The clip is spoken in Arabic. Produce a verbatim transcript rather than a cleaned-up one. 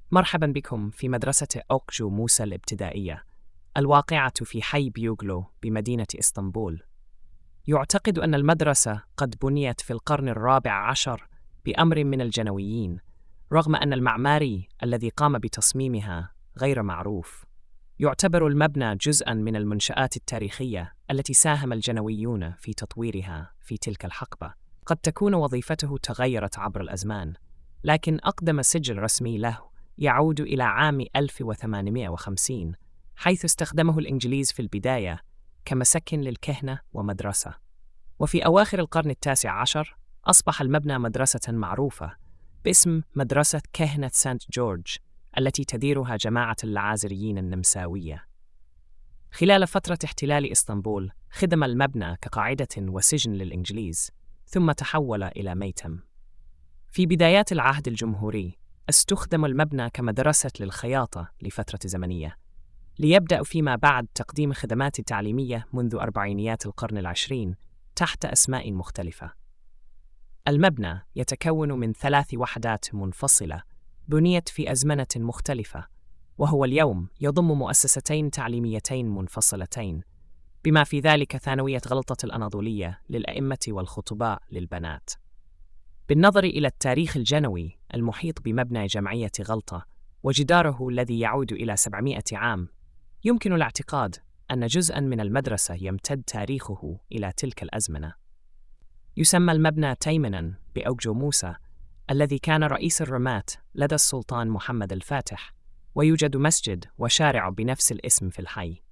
مرحبا بكم في مدرسة أوكجو موسى الابتدائية الواقعة في حي بيوغلو بمدينة إسطنبول. يعتقد أن المدرسة قد بنيت في القرن الرابع عشر بأمر من الجنويين، رغم أن المعماري الذي قام بتصميمها غير معروف. يعتبر المبنى جزءاً من المنشآت التاريخية التي ساهم الجنويون في تطويرها في تلك الحقبة. قد تكون وظيفته تغيرت عبر الأزمان، لكن أقدم سجل رسمي له يعود إلى عام ألف وثمانمائة وخمسين، حيث استخدمه الإنجليز في البداية كمسكن للكهنة ومدرسة. وفي أواخر القرن التاسع عشر أصبح المبنى مدرسة معروفة باسم مدرسة كهنة سانت جورج، التي تديرها جماعة العازريين النمساوية. خلال فترة احتلال إسطنبول خدم المبنى كقاعدة وسجن للإنجليز، ثم تحول إلى ميتم. في بدايات العهد الجمهوري استخدم المبنى كمدرسة للخياطة لفترة زمنية، ليبدأ فيما بعد تقديم خدمات تعليمية منذ أربعينيات القرن العشرين تحت أسماء مختلفة. المبنى يتكون من ثلاث وحدات منفصلة بنيت في أزمنة مختلفة، وهو اليوم يضم مؤسستين تعليميتين منفصلتين، بما في ذلك ثانوية غلطة الأناضولية للأئمة والخطباء للبنات. بالنظر إلى التاريخ الجنوي المحيط بمبنى جمعية غلطة وجداره الذي يعود إلى سبعمائة عام، يمكن الاعتقاد أن جزءاً من المدرسة يمتد تاريخه إلى تلك الأزمنة. يسمى المبنى تيمناً بأوكجو موسى، الذي كان رئيس الرماة لدى السلطان محمد الفاتح، ويوجد مسجد وشارع بنفس الاسم في الحي.